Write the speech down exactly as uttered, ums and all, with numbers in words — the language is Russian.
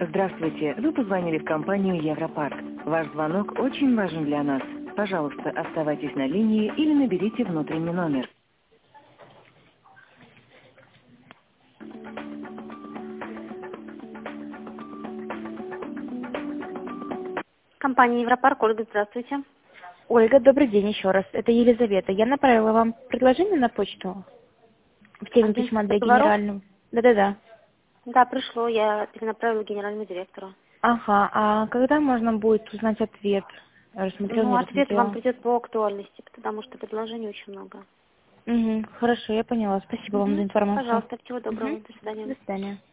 Здравствуйте, вы позвонили в компанию Европарк. Ваш звонок очень важен для нас. Пожалуйста, оставайтесь на линии или наберите внутренний номер. Компания Европарк, Ольга, здравствуйте. Ольга, добрый день еще раз. Это Елизавета. Я направила вам предложение на почту в теме Агентство письма для договоров? генерального. Да-да-да. Да, пришло, я перенаправила генеральному директору. Ага, а когда можно будет узнать ответ? Рассмотрел, Ну, не ответ вам рассмотрел? придет по актуальности, потому что предложений очень много. Угу, хорошо, я поняла. Спасибо вам за Угу. информацию. Пожалуйста, всего доброго, Угу. до свидания. До свидания.